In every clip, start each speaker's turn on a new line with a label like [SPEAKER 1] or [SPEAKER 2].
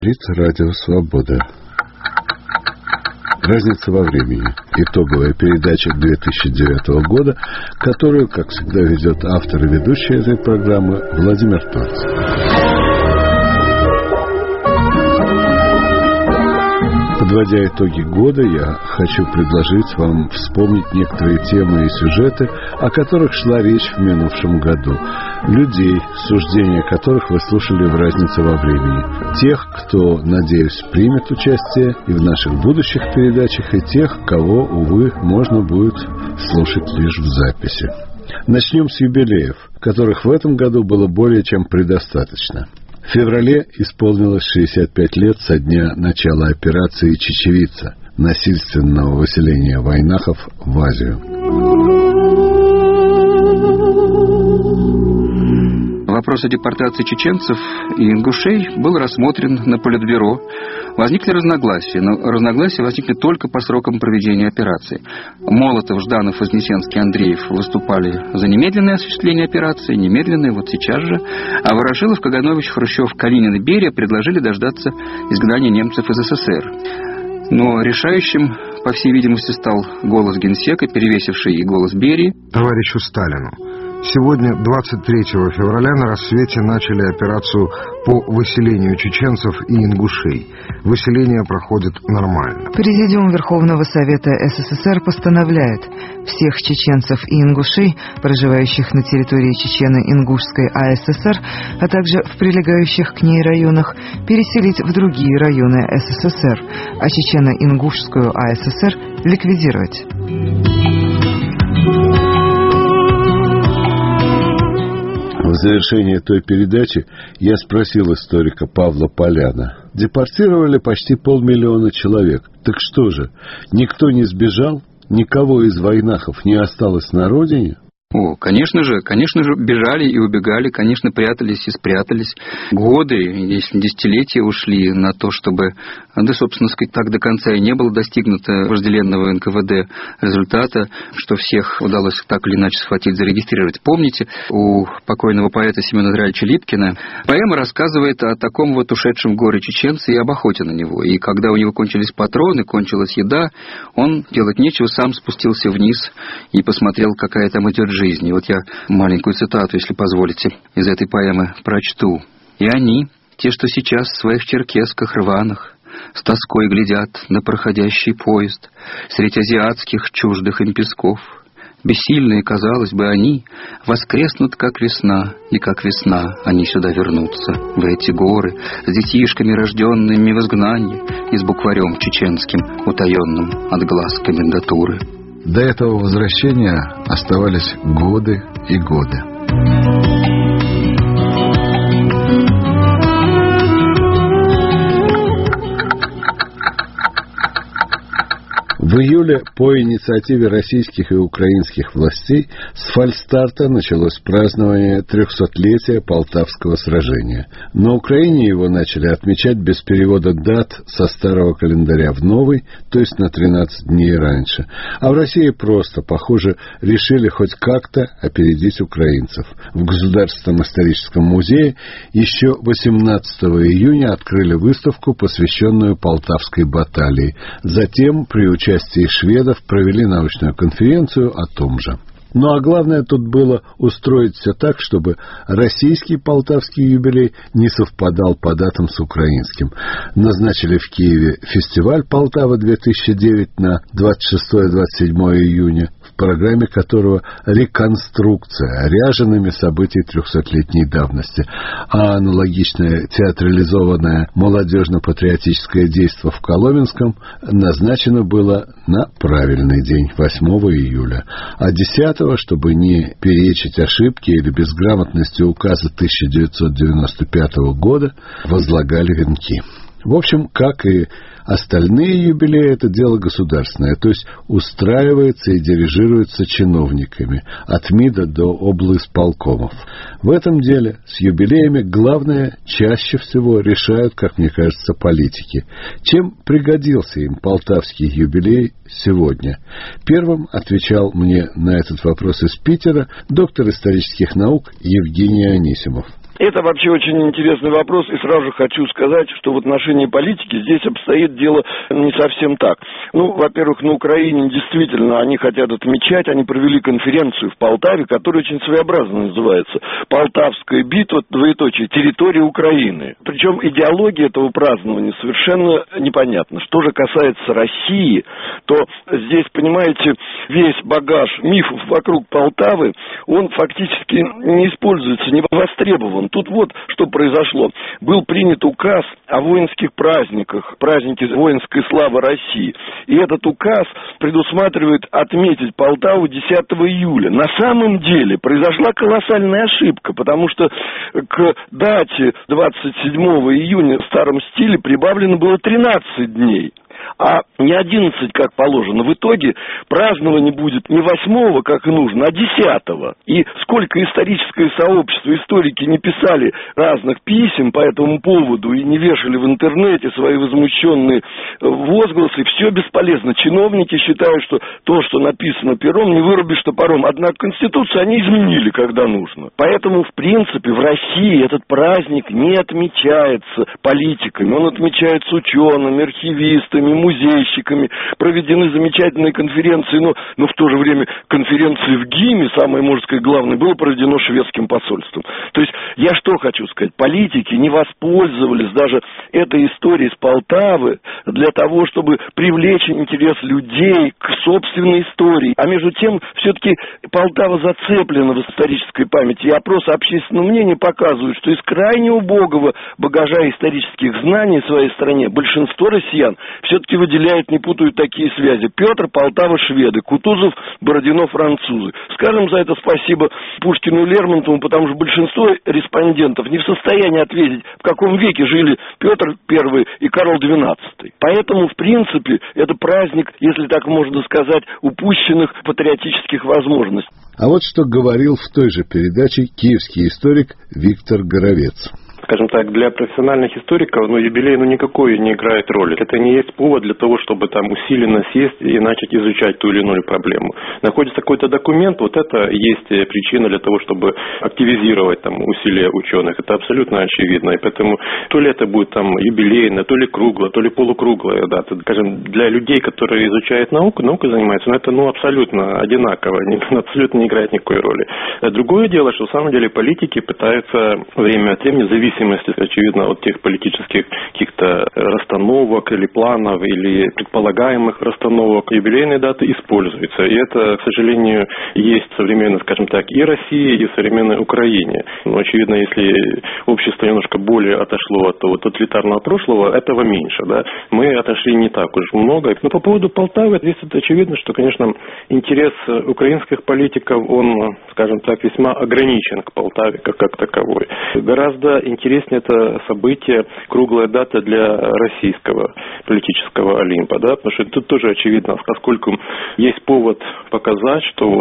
[SPEAKER 1] Радио «Свобода». Разница во времени. Итоговая передача 2009 года, которую, как всегда, ведет автор и ведущий этой программы Владимир Торцев. Подводя итоги года, я хочу предложить вам вспомнить некоторые темы и сюжеты, о которых шла речь в минувшем году. Людей, суждения которых вы слушали в «Разнице во времени». Тех, кто, надеюсь, примет участие и в наших будущих передачах, и тех, кого, увы, можно будет слушать лишь в записи. Начнем с юбилеев, которых в этом году было более чем предостаточно. В феврале исполнилось 65 лет со дня начала операции «Чечевица» — насильственного выселения войнахов в Азию.
[SPEAKER 2] Вопрос о депортации чеченцев и ингушей был рассмотрен на Политбюро. Возникли разногласия, но разногласия возникли только по срокам проведения операции. Молотов, Жданов, Вознесенский, Андреев выступали за немедленное осуществление операции, немедленное, вот сейчас же. А Ворошилов, Каганович, Хрущев, Калинин и Берия предложили дождаться изгнания немцев из СССР. Но решающим, по всей видимости, стал голос генсека, перевесивший и голос Берии.
[SPEAKER 3] Товарищу Сталину. Сегодня, 23 февраля, на рассвете начали операцию по выселению чеченцев и ингушей. Выселение проходит нормально.
[SPEAKER 4] Президиум Верховного Совета СССР постановляет всех чеченцев и ингушей, проживающих на территории Чечено-Ингушской АССР, а также в прилегающих к ней районах, переселить в другие районы СССР, а Чечено-Ингушскую АССР ликвидировать.
[SPEAKER 1] В завершении той передачи я спросил историка Павла Поляна. Депортировали почти 500 000 человек. Так что же, никто не сбежал? Никого из войнахов не осталось на родине?
[SPEAKER 2] Конечно же, бежали и убегали, конечно, прятались и спрятались. Годы, если десятилетия ушли на то, чтобы, собственно сказать, так до конца и не было достигнуто вожделенного НКВД результата, что всех удалось так или иначе схватить, зарегистрировать. Помните, у покойного поэта Семена Андреевича Липкина поэма рассказывает о таком вот ушедшем в горе чеченце и об охоте на него. И когда у него кончились патроны, кончилась еда, он, делать нечего, сам спустился вниз и посмотрел, какая там идет жизнь. И вот я маленькую цитату, если позволите, из этой поэмы прочту. «И они, те, что сейчас в своих черкесках рваных, с тоской глядят на проходящий поезд средь азиатских чуждых им песков. Бессильные, казалось бы, они воскреснут, как весна, и как весна они сюда вернутся, в эти горы, с детишками, рожденными в изгнании, и с букварем чеченским, утаенным от глаз комендатуры».
[SPEAKER 5] До этого возвращения оставались годы и годы.
[SPEAKER 1] В июле по инициативе российских и украинских властей с фальстарта началось празднование 300-летия Полтавского сражения. На Украине его начали отмечать без перевода дат со старого календаря в новый, то есть на 13 дней раньше. А в России просто, похоже, решили хоть как-то опередить украинцев. В Государственном историческом музее еще 18 июня открыли выставку, посвященную Полтавской баталии. Затем при участии шведов провели научную конференцию о том же. Ну а главное тут было устроить все так, чтобы российский полтавский юбилей не совпадал по датам с украинским. Назначили в Киеве фестиваль «Полтава-2009» на 26-27 июня, в программе которого реконструкция ряжеными событий 300-летней давности, а аналогичное театрализованное молодежно-патриотическое действо в Коломенском назначено было на правильный день, 8 июля, а 10 чтобы не перечить ошибке или безграмотности указа 1995 года, возлагали венки. В общем, как и остальные юбилеи, это дело государственное, то есть устраивается и дирижируется чиновниками от МИДа до облисполкомов. В этом деле с юбилеями главное чаще всего решают, как мне кажется, политики. Чем пригодился им полтавский юбилей сегодня? Первым отвечал мне на этот вопрос из Питера доктор исторических наук Евгений Анисимов.
[SPEAKER 6] Это вообще очень интересный вопрос, и сразу же хочу сказать, что в отношении политики здесь обстоит дело не совсем так. Во-первых, на Украине действительно они хотят отмечать, они провели конференцию в Полтаве, которая очень своеобразно называется «Полтавская битва, территория Украины». Причем идеология этого празднования совершенно непонятна. Что же касается России, то здесь, понимаете, весь багаж мифов вокруг Полтавы, он фактически не используется, не востребован. Тут вот что произошло. Был принят указ о воинских праздниках, праздники воинской славы России. И этот указ предусматривает отметить Полтаву 10 июля. На самом деле произошла колоссальная ошибка, потому что к дате 27 июня в старом стиле прибавлено было 13 дней. А не 11, как положено. В итоге празднование будет не 8, как нужно, а 10. И сколько историческое сообщество, историки не писали разных писем по этому поводу и не вешали в интернете свои возмущенные возгласы, все бесполезно. Чиновники считают, что то, что написано пером, не вырубишь топором. Однако Конституцию они изменили, когда нужно. Поэтому, в принципе, в России этот праздник не отмечается политиками. Он отмечается учеными, архивистами, музейщиками, проведены замечательные конференции, но в то же время конференции в ГИМе, самое, можно сказать, главное, было проведено шведским посольством. То есть, я что хочу сказать, политики не воспользовались даже этой историей с Полтавы для того, чтобы привлечь интерес людей к собственной истории. А между тем, все-таки Полтава зацеплена в исторической памяти, и опросы общественного мнения показывают, что из крайне убогого багажа исторических знаний в своей стране большинство россиян все-таки выделяют, не путают такие связи. Петр, Полтава, шведы, Кутузов, Бородино, французы. Скажем за это спасибо Пушкину и Лермонтову, потому что большинство респондентов не в состоянии ответить, в каком веке жили Петр I и Карл XII. Поэтому, в принципе, это праздник, если так можно сказать, упущенных патриотических возможностей.
[SPEAKER 1] А вот что говорил в той же передаче киевский историк Виктор Горовец.
[SPEAKER 7] Скажем так, для профессиональных историков, юбилей никакой не играет роли. Это не есть повод для того, чтобы там усиленно сесть и начать изучать ту или иную проблему. Находится какой-то документ, вот это есть причина для того, чтобы активизировать там усилия ученых. Это абсолютно очевидно. И поэтому то ли это будет там юбилейное, то ли круглое, то ли полукруглое дата. Скажем, для людей, которые изучают наукой занимаются, но это абсолютно одинаково, абсолютно не играет никакой роли. Другое дело, что в самом деле политики пытаются время от времени зависеть, очевидно, от тех политических каких-то расстановок или планов, или предполагаемых расстановок, юбилейные даты используются. И это, к сожалению, есть в современной, скажем так, и России, и в современной Украине. Но, очевидно, если общество немножко более отошло от тоталитарного прошлого, этого меньше. Да? Мы отошли не так уж много. Но по поводу Полтавы, здесь это очевидно, что, конечно, интерес украинских политиков, он, скажем так, весьма ограничен к Полтаве как таковой. Гораздо интереснее это событие, круглая дата для российского политического Олимпа, да, потому что тут тоже очевидно, поскольку есть повод показать, что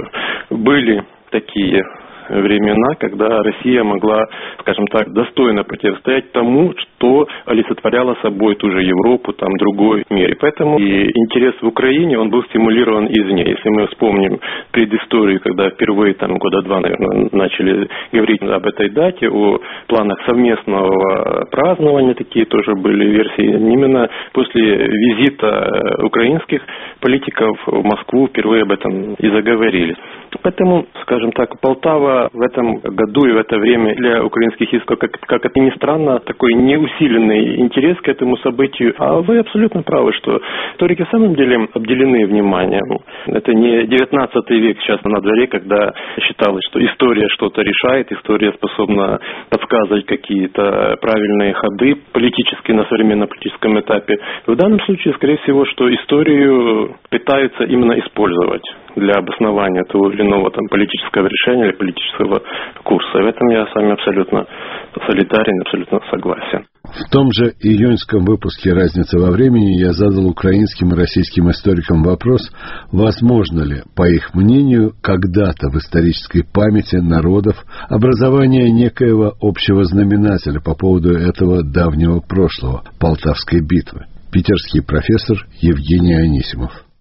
[SPEAKER 7] были такие времена, когда Россия могла, скажем так, достойно противостоять тому, что олицетворяло собой ту же Европу, там другой мир. И поэтому и интерес в Украине, он был стимулирован извне. Если мы вспомним предысторию, когда впервые, года 2, наверное, начали говорить об этой дате, о планах совместного празднования, такие тоже были версии. Именно после визита украинских политиков в Москву впервые об этом и заговорили. Поэтому, скажем так, Полтава в этом году и в это время для украинских историков, как это ни странно, такой неусиленный интерес к этому событию. А вы абсолютно правы, что историки в самом деле обделены вниманием. Это не 19 век сейчас на дворе, когда считалось, что история что-то решает, история способна подсказывать какие-то правильные ходы политические на современном политическом этапе. В данном случае, скорее всего, что историю пытаются именно использовать для обоснования того или иного политического решения или политического курса. В этом я с вами абсолютно солидарен, абсолютно согласен.
[SPEAKER 1] В том же июньском выпуске «Разница во времени» я задал украинским и российским историкам вопрос, возможно ли, по их мнению, когда-то в исторической памяти народов образование некоего общего знаменателя по поводу этого давнего прошлого, Полтавской битвы. Питерский профессор Евгений Анисимов.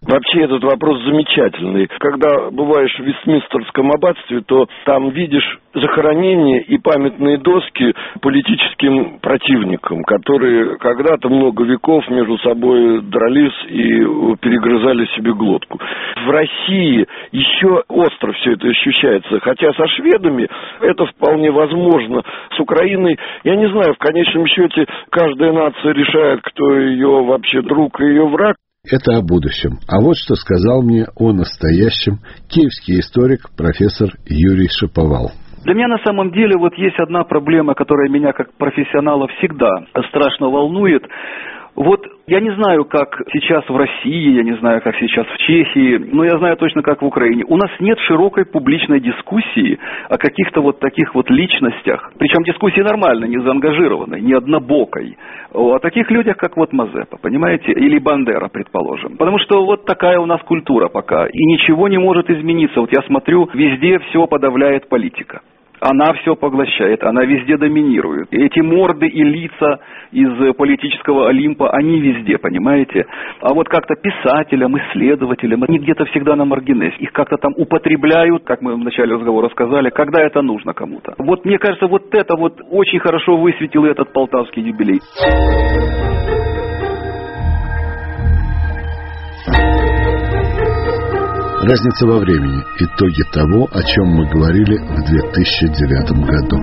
[SPEAKER 6] Вообще этот вопрос замечательный. Когда бываешь в Вестминстерском аббатстве, то там видишь захоронения и памятные доски политическим противникам, которые когда-то много веков между собой дрались и перегрызали себе глотку. В России еще остро все это ощущается, хотя со шведами это вполне возможно. С Украиной, я не знаю, в конечном счете каждая нация решает, кто ее вообще друг и ее враг.
[SPEAKER 1] Это о будущем. А вот что сказал мне о настоящем киевский историк профессор Юрий Шаповал.
[SPEAKER 8] Для меня на самом деле вот есть одна проблема, которая меня как профессионала всегда страшно волнует. Вот я не знаю, как сейчас в России, я не знаю, как сейчас в Чехии, но я знаю точно, как в Украине. У нас нет широкой публичной дискуссии о каких-то вот таких вот личностях. Причем дискуссии нормальной, не заангажированной, не однобокой. О таких людях, как вот Мазепа, понимаете? Или Бандера, предположим. Потому что вот такая у нас культура пока. И ничего не может измениться. Вот я смотрю, везде все подавляет политика. Она все поглощает, она везде доминирует. Эти морды и лица из политического Олимпа, они везде, понимаете? А вот как-то писателям, исследователям, они где-то всегда на маргинесе. Их как-то там употребляют, как мы в начале разговора сказали, когда это нужно кому-то. Вот мне кажется, вот это вот очень хорошо высветил этот полтавский юбилей.
[SPEAKER 1] Разница во времени. Итоги того, о чем мы говорили в 2009 году.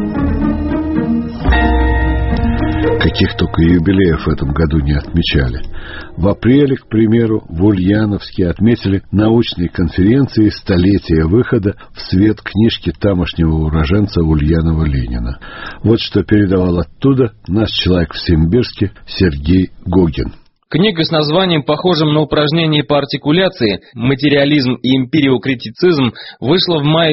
[SPEAKER 1] Каких только юбилеев в этом году не отмечали. В апреле, к примеру, в Ульяновске отметили научные конференции столетия выхода в свет книжки тамошнего уроженца Ульянова Ленина. Вот что передавал оттуда наш человек в Симбирске Сергей Гогин.
[SPEAKER 9] Книга с названием, похожим на упражнение по артикуляции «Материализм и эмпириокритицизм» вышла в мае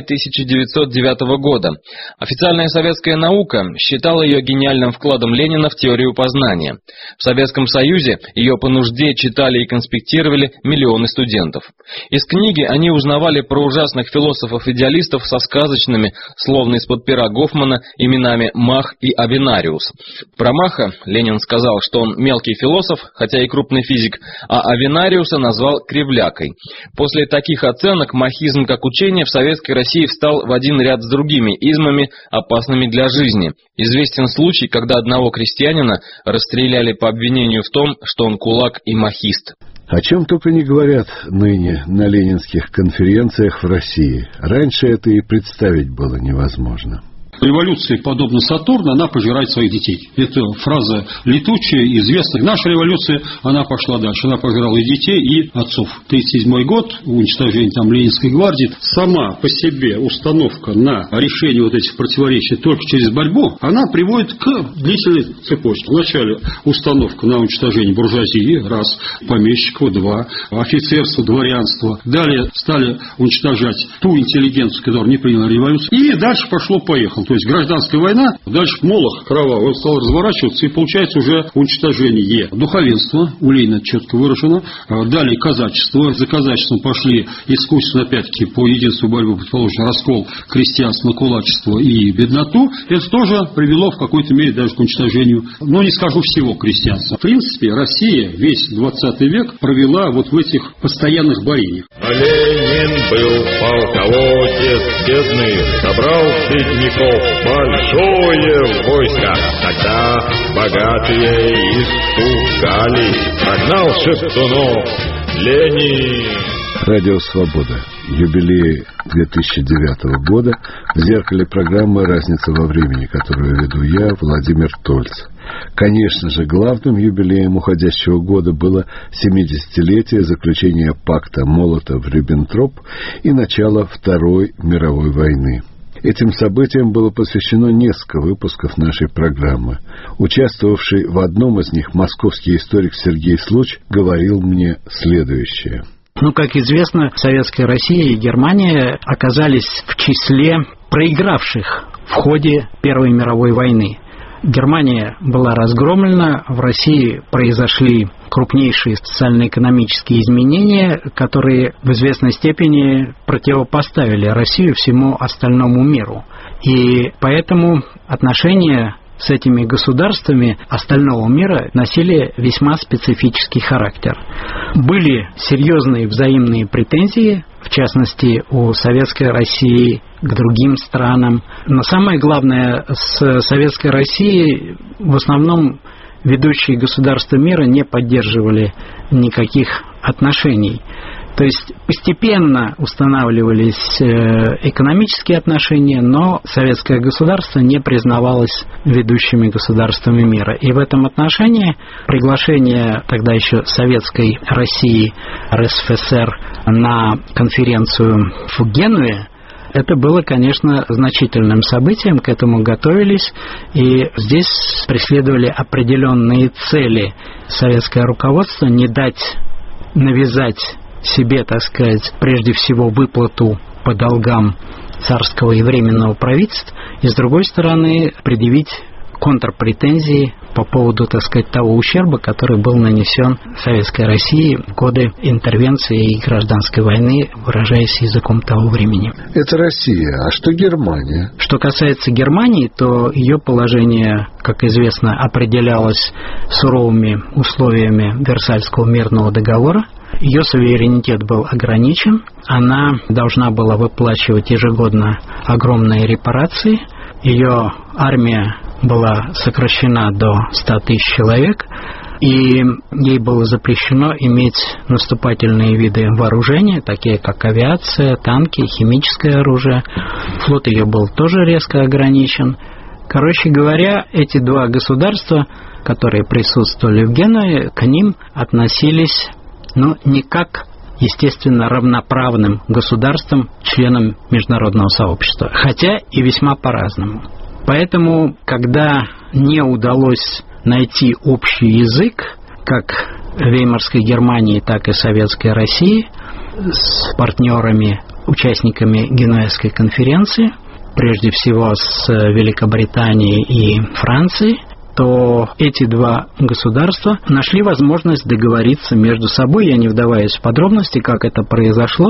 [SPEAKER 9] 1909 года. Официальная советская наука считала ее гениальным вкладом Ленина в теорию познания. В Советском Союзе ее по нужде читали и конспектировали миллионы студентов. Из книги они узнавали про ужасных философов-идеалистов со сказочными, словно из-под пера Гофмана, именами Мах и Авенариус. Про Маха Ленин сказал, что он мелкий философ, хотя и крупный физик, а Авенариуса назвал кривлякой. После таких оценок махизм как учение в Советской России встал в один ряд с другими измами, опасными для жизни. Известен случай, когда одного крестьянина расстреляли по обвинению в том, что он кулак и махист.
[SPEAKER 1] О чем только не говорят ныне на ленинских конференциях в России. Раньше это и представить было невозможно.
[SPEAKER 10] Революция, подобно Сатурну, она пожирает своих детей. Это фраза летучая, известная. Наша революция, она пошла дальше. Она пожирала и детей, и отцов. 1937 год, уничтожение там Ленинской гвардии. Сама по себе установка на решение вот этих противоречий только через борьбу, она приводит к длительной цепочке. Вначале установка на уничтожение буржуазии, раз, помещиков, два, офицерство, дворянство. Далее стали уничтожать ту интеллигенцию, которая не приняла революцию. И дальше пошло-поехало. То есть гражданская война, дальше молох кровавый, он стал разворачиваться, и получается уже уничтожение. Духовенство, у Ленина четко выражено. Далее казачество. За казачеством пошли искусственно, опять-таки, по единству борьбы, предположим, раскол крестьянства, кулачества и бедноту. Это тоже привело в какой-то мере даже к уничтожению, но не скажу всего крестьянства. В принципе, Россия весь 20 век провела вот в этих постоянных борениях.
[SPEAKER 11] Ленин был полководец бедный, собрал бедняков большое войско. Тогда богатые испугались, прогнал шептунов. Ленин.
[SPEAKER 1] Радио «Свобода». Юбилей 2009 года в зеркале программы «Разница во времени», которую веду я, Владимир Тольц. Конечно же, главным юбилеем уходящего года было 70-летие заключения пакта Молотов-Риббентроп и начало Второй мировой войны. Этим событиям было посвящено несколько выпусков нашей программы. Участвовавший в одном из них московский историк Сергей Случ говорил мне следующее.
[SPEAKER 12] Как известно, Советская Россия и Германия оказались в числе проигравших в ходе Первой мировой войны. Германия была разгромлена, в России произошли крупнейшие социально-экономические изменения, которые в известной степени противопоставили Россию всему остальному миру. И поэтому отношения с этими государствами остального мира носили весьма специфический характер. Были серьезные взаимные претензии, в частности, у Советской России к другим странам. Но самое главное, с Советской Россией в основном ведущие государства мира не поддерживали никаких отношений. То есть постепенно устанавливались экономические отношения, но советское государство не признавалось ведущими государствами мира. И в этом отношении приглашение тогда еще Советской России, РСФСР, на конференцию в Генуе, это было, конечно, значительным событием, к этому готовились, и здесь преследовали определенные цели. Советское руководство не дать навязать себе, так сказать, прежде всего выплату по долгам царского и временного правительства, и, с другой стороны, предъявить контрпретензии по поводу, так сказать, того ущерба, который был нанесен Советской России в годы интервенции и гражданской войны, выражаясь языком того времени.
[SPEAKER 1] Это Россия. А что Германия?
[SPEAKER 12] Что касается Германии, то ее положение, как известно, определялось суровыми условиями Версальского мирного договора. Ее суверенитет был ограничен. Она должна была выплачивать ежегодно огромные репарации. Ее армия была сокращена до 100 тысяч человек, и ей было запрещено иметь наступательные виды вооружения, такие как авиация, танки, химическое оружие. Флот ее был тоже резко ограничен. Короче говоря, эти два государства, которые присутствовали в Генуе, к ним относились, не как, естественно, равноправным государствам, членам международного сообщества, хотя и весьма по-разному. Поэтому, когда не удалось найти общий язык, как Веймарской Германии, так и Советской России, с партнерами, участниками Генуэзской конференции, прежде всего с Великобританией и Францией, то эти два государства нашли возможность договориться между собой. Я не вдаваюсь в подробности, как это произошло,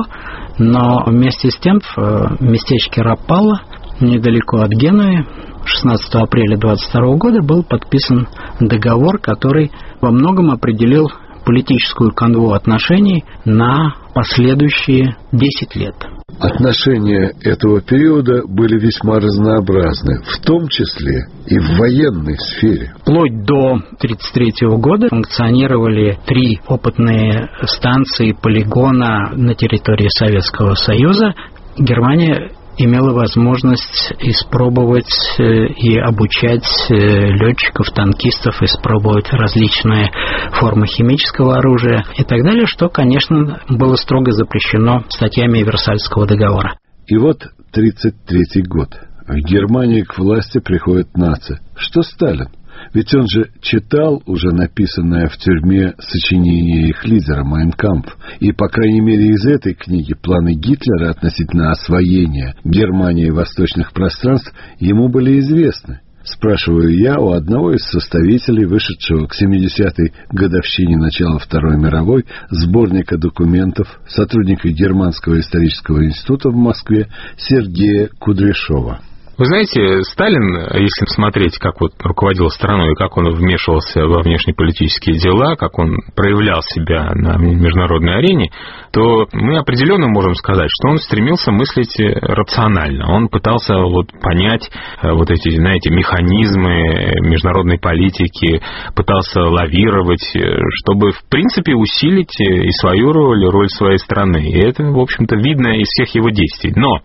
[SPEAKER 12] но вместе с тем в местечке Рапалла, недалеко от Генуи, 16 апреля 1922 года был подписан договор, который во многом определил политическую канву отношений на последующие 10 лет.
[SPEAKER 1] Отношения этого периода были весьма разнообразны, в том числе и в военной сфере.
[SPEAKER 12] Вплоть до 1933 года функционировали 3 опытные станции полигона на территории Советского Союза. Германия имела возможность испробовать и обучать летчиков, танкистов, испробовать различные формы химического оружия и так далее, что, конечно, было строго запрещено статьями Версальского договора.
[SPEAKER 1] И вот 1933 год. В Германии к власти приходит нация. Что Сталин? Ведь он же читал уже написанное в тюрьме сочинение их лидера «Майн кампф». И, по крайней мере, из этой книги планы Гитлера относительно освоения Германии восточных пространств ему были известны. Спрашиваю я у одного из составителей, вышедшего к 70-й годовщине начала Второй мировой, сборника документов, сотрудника Германского исторического института в Москве Сергея Кудряшова.
[SPEAKER 13] Вы знаете, Сталин, если смотреть, как руководил страной, как он вмешивался во внешнеполитические дела, как он проявлял себя на международной арене, то мы определенно можем сказать, что он стремился мыслить рационально. Он пытался понять эти, механизмы международной политики, пытался лавировать, чтобы, в принципе, усилить и свою роль своей страны. И это, в общем-то, видно из всех его действий. Но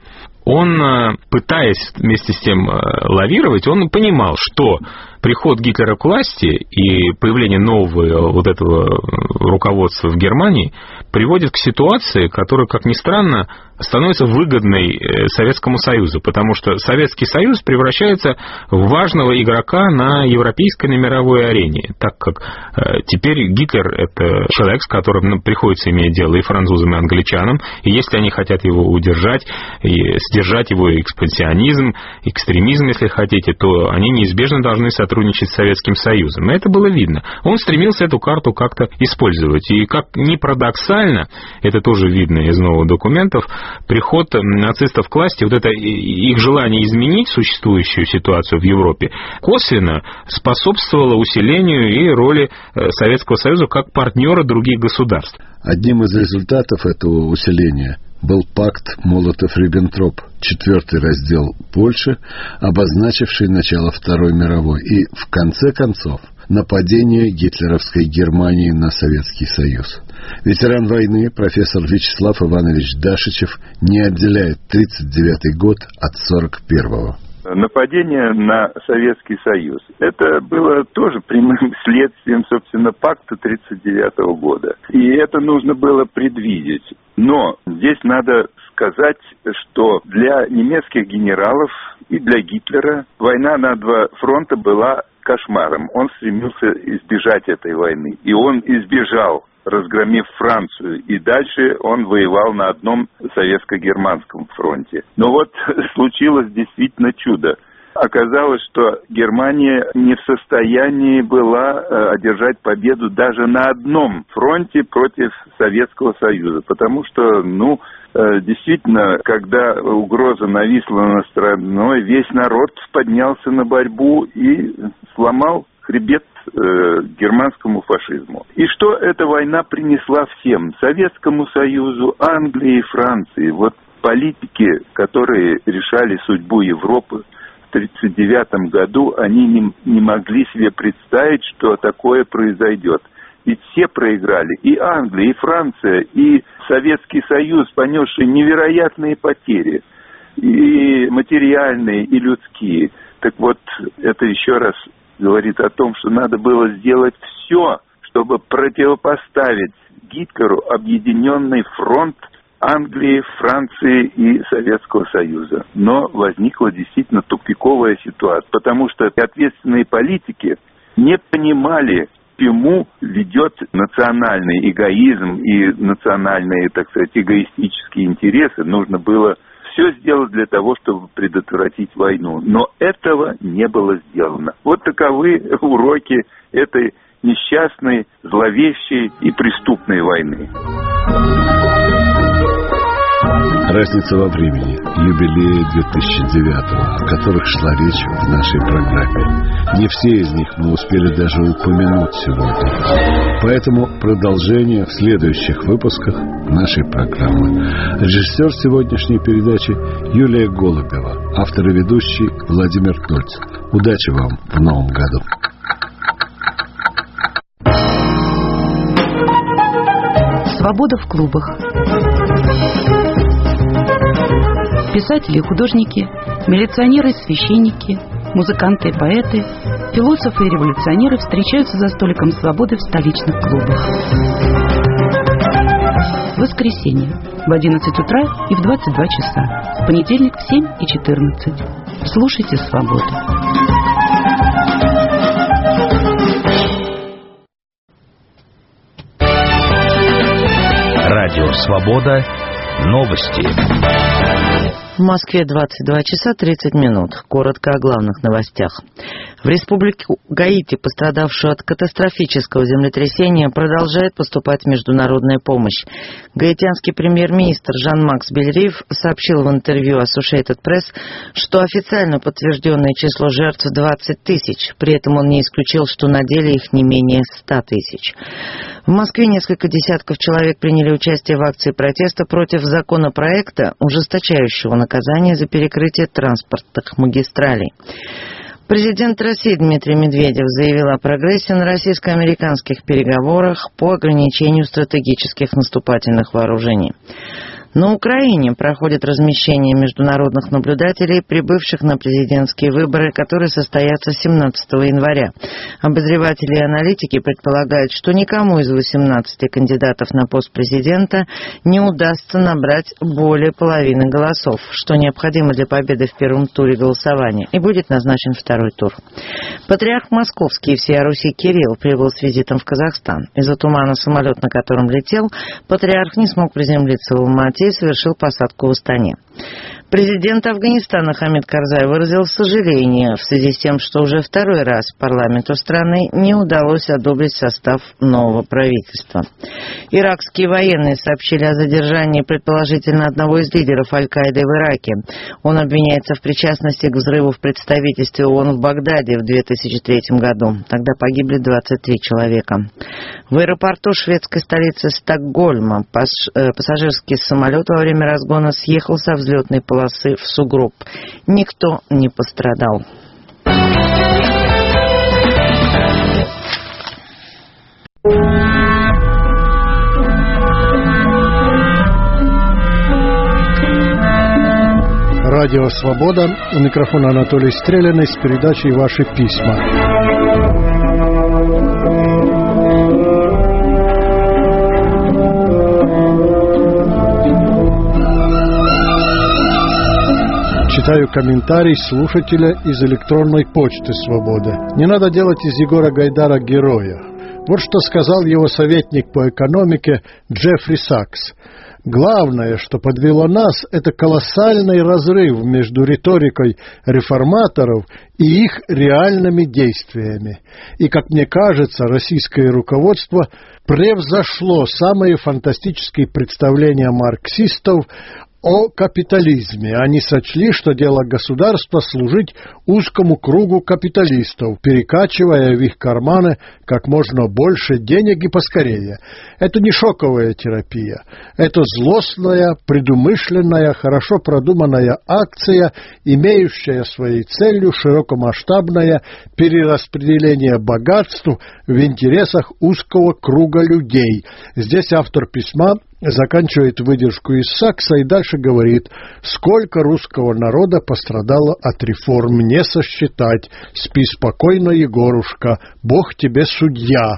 [SPEAKER 13] он, пытаясь вместе с тем лавировать, он понимал, что приход Гитлера к власти и появление нового этого руководства в Германии приводит к ситуации, которая, как ни странно, становится выгодной Советскому Союзу, потому что Советский Союз превращается в важного игрока на европейской, на мировой арене, так как теперь Гитлер – это человек, с которым приходится иметь дело и французам, и англичанам, и если они хотят его удержать, и сдержать его экспансионизм, экстремизм, если хотите, то они неизбежно должны сотрудничать сотрудничать с Советским Союзом. И это было видно. Он стремился эту карту как-то использовать. И как ни парадоксально, это тоже видно из новых документов, приход нацистов к власти, вот это их желание изменить существующую ситуацию в Европе, косвенно способствовало усилению и роли Советского Союза как партнера других государств.
[SPEAKER 1] Одним из результатов этого усиления был пакт Молотов-Риббентроп, 4-й раздел Польши, обозначивший начало Второй мировой, и, в конце концов, нападение гитлеровской Германии на Советский Союз. Ветеран войны профессор Вячеслав Иванович Дашичев не отделяет 1939 год от 1941-го.
[SPEAKER 14] Нападение на Советский Союз. Это было тоже прямым следствием, собственно, пакта 1939 года. И это нужно было предвидеть. Но здесь надо сказать, что для немецких генералов и для Гитлера война на два фронта была кошмаром. Он стремился избежать этой войны. И он избежал, разгромив Францию, и дальше он воевал на одном советско-германском фронте. Но вот случилось действительно чудо. Оказалось, что Германия не в состоянии была одержать победу даже на одном фронте против Советского Союза, потому что, действительно, когда угроза нависла над страной, весь народ поднялся на борьбу и сломал хребет германскому фашизму. И что эта война принесла всем? Советскому Союзу, Англии и Франции. Вот политики, которые решали судьбу Европы в 1939 году, они не могли себе представить, что такое произойдет. Ведь все проиграли. И Англия, и Франция, и Советский Союз, понесшие невероятные потери. И материальные, и людские. Так вот, это еще раз говорит о том, что надо было сделать все, чтобы противопоставить Гитлеру объединенный фронт Англии, Франции и Советского Союза. Но возникла действительно тупиковая ситуация, потому что ответственные политики не понимали, к чему ведет национальный эгоизм и национальные, так сказать, эгоистические интересы. Нужно было все сделать для того, чтобы предотвратить войну. Но этого не было сделано. Вот таковы уроки этой несчастной, зловещей и преступной войны.
[SPEAKER 1] Разница во времени. Юбилеи 2009-го, о которых шла речь в нашей программе. Не все из них мы успели даже упомянуть сегодня. Поэтому продолжение в следующих выпусках нашей программы. Режиссер сегодняшней передачи Юлия Голубева. Автор и ведущий Владимир Тольц. Удачи вам в новом году.
[SPEAKER 15] Свобода в клубах. Писатели и художники, милиционеры и священники, музыканты и поэты, философы и революционеры встречаются за столиком свободы в столичных клубах. Воскресенье в 11 утра и в 22 часа. В понедельник в 7 и 14. Слушайте «Свободу».
[SPEAKER 16] Радио «Свобода». Новости.
[SPEAKER 17] В Москве 22 часа 30 минут. Коротко о главных новостях. В Республику Гаити, пострадавшую от катастрофического землетрясения, продолжает поступать международная помощь. Гаитянский премьер-министр Жан-Макс Бельриф сообщил в интервью Associated Press, что официально подтвержденное число жертв 20 тысяч. При этом он не исключил, что на деле их не менее 100 тысяч. В Москве несколько десятков человек приняли участие в акции протеста против законопроекта, ужесточающего наказание за перекрытие транспортных магистралей. Президент России Дмитрий Медведев заявил о прогрессе на российско-американских переговорах по ограничению стратегических наступательных вооружений. На Украине проходит размещение международных наблюдателей, прибывших на президентские выборы, которые состоятся 17 января. Обозреватели и аналитики предполагают, что никому из 18 кандидатов на пост президента не удастся набрать более половины голосов, что необходимо для победы в первом туре голосования, и будет назначен второй тур. Патриарх Московский и всея Руси Кирилл прибыл с визитом в Казахстан. Из-за тумана самолет, на котором летел, патриарх не смог приземлиться в Алмате России совершил посадку в Астане. Президент Афганистана Хамид Карзай выразил сожаление в связи с тем, что уже второй раз парламенту страны не удалось одобрить состав нового правительства. Иракские военные сообщили о задержании предположительно одного из лидеров Аль-Каиды в Ираке. Он обвиняется в причастности к взрыву в представительстве ООН в Багдаде в 2003 году. Тогда погибли 23 человека. В аэропорту шведской столицы Стокгольма пассажирский самолет во время разгона съехал со взлетной полосы в сугроб. Никто не пострадал.
[SPEAKER 18] Радио «Свобода». У микрофона Анатолий Стреляный с передачей «Ваши письма». Читаю комментарий слушателя из электронной почты «Свобода». Не надо делать из Егора Гайдара героя. Вот что сказал его советник по экономике Джеффри Сакс. Главное, что подвело нас, это колоссальный разрыв между риторикой реформаторов и их реальными действиями. И, как мне кажется, российское руководство превзошло самые фантастические представления марксистов о капитализме. Они сочли, что дело государства служить узкому кругу капиталистов, перекачивая в их карманы как можно больше денег и поскорее. Это не шоковая терапия. Это злостная, предумышленная, хорошо продуманная акция, имеющая своей целью широкомасштабное перераспределение богатств в интересах узкого круга людей. Здесь автор письма заканчивает выдержку из Сакса и дальше говорит: сколько русского народа пострадало от реформ, не сосчитать. Спи спокойно, Егорушка, Бог тебе судья.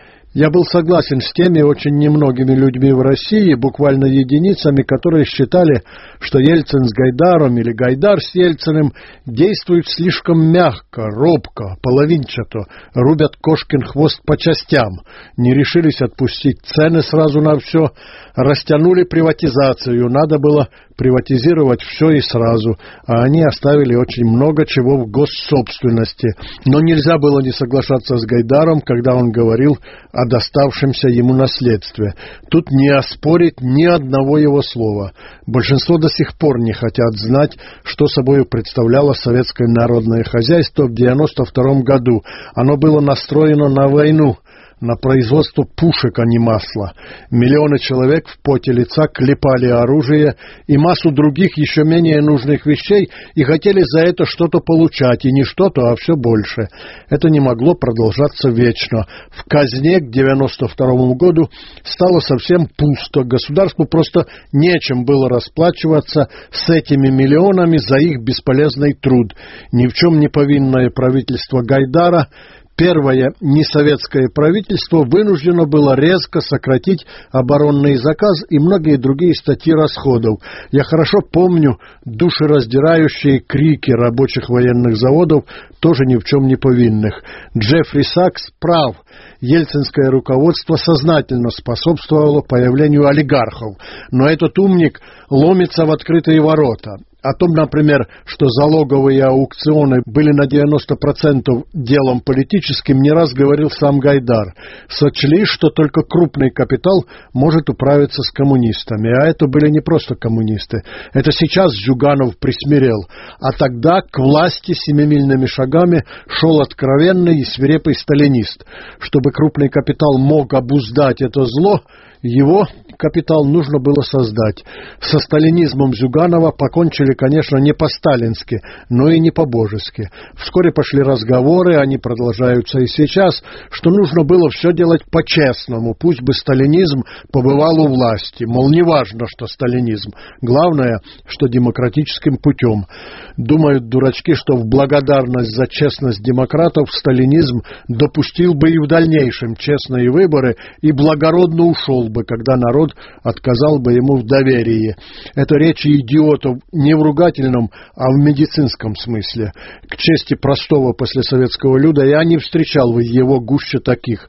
[SPEAKER 18] Я был согласен с теми очень немногими людьми в России, буквально единицами, которые считали, что Ельцин с Гайдаром или Гайдар с Ельциным действуют слишком мягко, робко, половинчато, рубят кошкин хвост по частям, не решились отпустить цены сразу на все, растянули приватизацию, надо было приватизировать все и сразу, а они оставили очень много чего в госсобственности. Но нельзя было не соглашаться с Гайдаром, когда он говорил о доставшемся ему наследстве. Тут не оспорить ни одного его слова. Большинство до сих пор не хотят знать, что собой представляло советское народное хозяйство в 1992 году. Оно было настроено на войну, на производство пушек, а не масла. Миллионы человек в поте лица клепали оружие и массу других еще менее нужных вещей и хотели за это что-то получать, и не что-то, а все больше. Это не могло продолжаться вечно. В казне к 1992 году стало совсем пусто. Государству просто нечем было расплачиваться с этими миллионами за их бесполезный труд. Ни в чем не повинное правительство Гайдара, первое несоветское правительство, вынуждено было резко сократить оборонный заказ и многие другие статьи расходов. Я хорошо помню душераздирающие крики рабочих военных заводов, тоже ни в чем не повинных. Джеффри Сакс прав. Ельцинское руководство сознательно способствовало появлению олигархов, но этот умник ломится в открытые ворота. О том, например, что залоговые аукционы были на 90% делом политическим, не раз говорил сам Гайдар. Сочли, что только крупный капитал может управиться с коммунистами. А это были не просто коммунисты. Это сейчас Зюганов присмирел. А тогда к власти семимильными шагами шел откровенный и свирепый сталинист. Чтобы крупный капитал мог обуздать это зло, его капитал нужно было создать. Со сталинизмом Зюганова покончили, конечно, не по-сталински, но и не по-божески. Вскоре пошли разговоры, они продолжаются и сейчас, что нужно было все делать по-честному, пусть бы сталинизм побывал у власти. Мол, не важно, что сталинизм, главное, что демократическим путем. Думают дурачки, что в благодарность за честность демократов сталинизм допустил бы и в дальнейшем честные выборы и благородно ушел бы, когда народ отказал бы ему в доверии. Это речи идиотов не в ругательном, а в медицинском смысле. К чести простого послесоветского люда я не встречал в его гуще таких.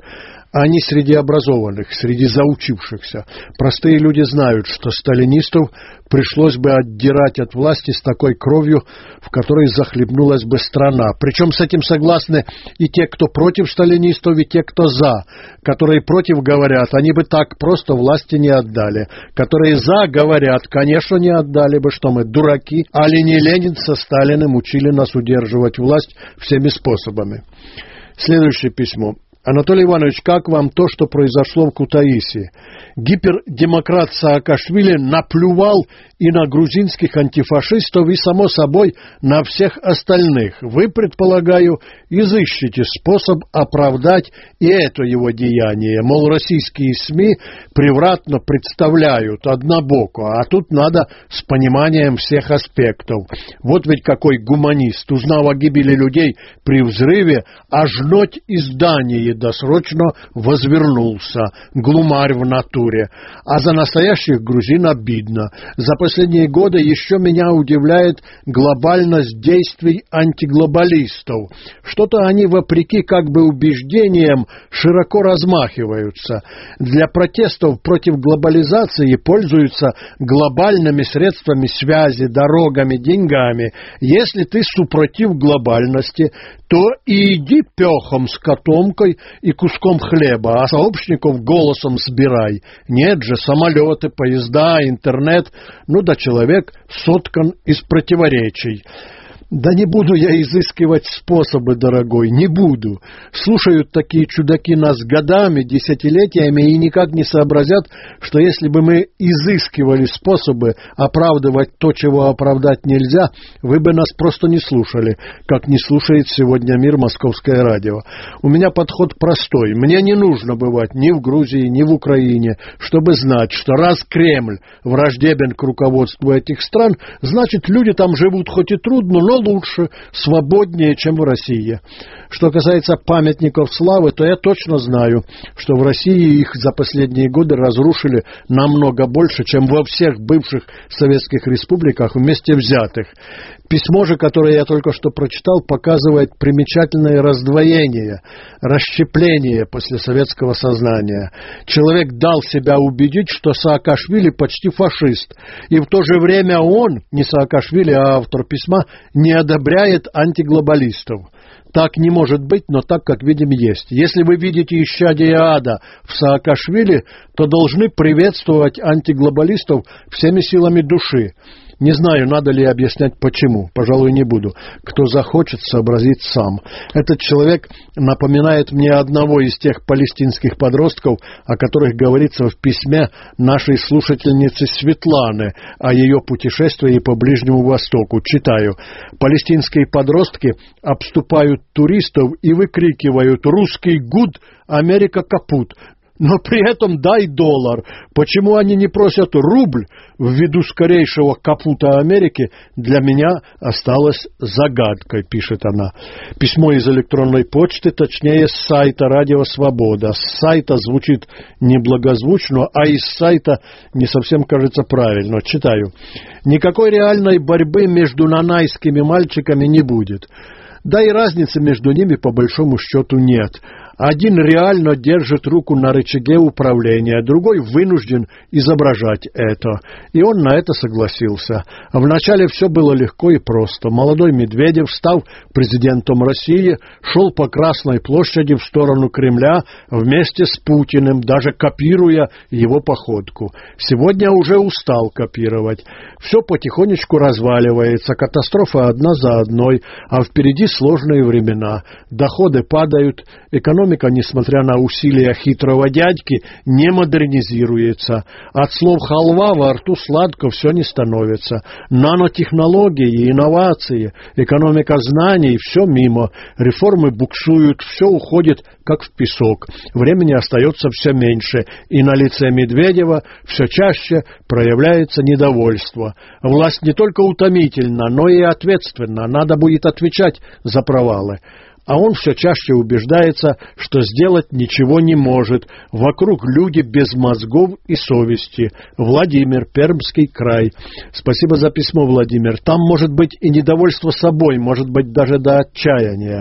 [SPEAKER 18] а не среди образованных, среди заучившихся. Простые люди знают, что сталинистов пришлось бы отдирать от власти с такой кровью, в которой захлебнулась бы страна. Причем с этим согласны и те, кто против сталинистов, и те, кто за. Которые против говорят, они бы так просто власти не отдали. Которые за говорят, конечно, не отдали бы, что мы дураки, а ли не Ленин со Сталиным учили нас удерживать власть всеми способами. Следующее письмо. Анатолий Иванович, как вам то, что произошло в Кутаиси? Гипердемократ Саакашвили наплювал и на грузинских антифашистов, и, само собой, на всех остальных. Вы, предполагаю, изыщете способ оправдать и это его деяние. Мол, российские СМИ превратно представляют однобоко, а тут надо с пониманием всех аспектов. Вот ведь какой гуманист, узнав о гибели людей при взрыве, аж ноть издание досрочно возвернулся. Глумарь в натуре. А за настоящих грузин обидно. За последние годы еще меня удивляет глобальность действий антиглобалистов. Что-то они, вопреки как бы убеждениям, широко размахиваются. Для протестов против глобализации пользуются глобальными средствами связи, дорогами, деньгами. Если ты супротив глобальности, то и иди пехом с котомкой и куском хлеба, а сообщников голосом сбирай. Нет же, самолеты, поезда, интернет. Ну да человек соткан из противоречий. Да не буду я изыскивать способы, дорогой, не буду. Слушают такие чудаки нас годами, десятилетиями и никак не сообразят, что если бы мы изыскивали способы оправдывать то, чего оправдать нельзя, вы бы нас просто не слушали, как не слушает сегодня мир Московское радио. У меня подход простой. Мне не нужно бывать ни в Грузии, ни в Украине, чтобы знать, что раз Кремль враждебен к руководству этих стран, значит, люди там живут хоть и трудно, но лучше, свободнее, чем в России. Что касается памятников славы, то я точно знаю, что в России их за последние годы разрушили намного больше, чем во всех бывших советских республиках вместе взятых. Письмо же, которое я только что прочитал, показывает примечательное раздвоение, расщепление после советского сознания. Человек дал себя убедить, что Саакашвили почти фашист, и в то же время он, не Саакашвили, а автор письма, не одобряет антиглобалистов. Так не может быть, но так, как видим, есть. Если вы видите исчадие ада в Саакашвили, то должны приветствовать антиглобалистов всеми силами души. Не знаю, надо ли объяснять почему. Пожалуй, не буду. Кто захочет, сообразит сам. Этот человек напоминает мне одного из тех палестинских подростков, о которых говорится в письме нашей слушательницы Светланы о ее путешествии по Ближнему Востоку. Читаю. Палестинские подростки обступают туристов и выкрикивают «Русский гуд, Америка капут». Но при этом дай $1. Почему они не просят рубль ввиду скорейшего капута Америки, для меня осталось загадкой, пишет она. Письмо из электронной почты, точнее, с сайта «Радио Свобода». С сайта звучит неблагозвучно, а из сайта не совсем кажется правильно. Читаю. Никакой реальной борьбы между нанайскими мальчиками не будет. Да и разницы между ними по большому счету нет. Один реально держит руку на рычаге управления, другой вынужден изображать это. И он на это согласился. Вначале все было легко и просто. Молодой Медведев, став президентом России, шел по Красной площади в сторону Кремля вместе с Путиным, даже копируя его походку. Сегодня уже устал копировать. Все потихонечку разваливается, катастрофа одна за одной, а впереди сложные времена. Доходы падают, экономика, несмотря на усилия хитрого дядьки, не модернизируется. От слов халва во рту сладко все не становится. Нанотехнологии, инновации, экономика знаний, все мимо. Реформы буксуют, все уходит как в песок. Времени остается все меньше, и на лице Медведева все чаще проявляется недовольство. Власть не только утомительна, но и ответственна. Надо будет отвечать за провалы. А он все чаще убеждается, что сделать ничего не может. Вокруг люди без мозгов и совести. Владимир, Пермский край. Спасибо за письмо, Владимир. Там может быть и недовольство собой, может быть даже до отчаяния.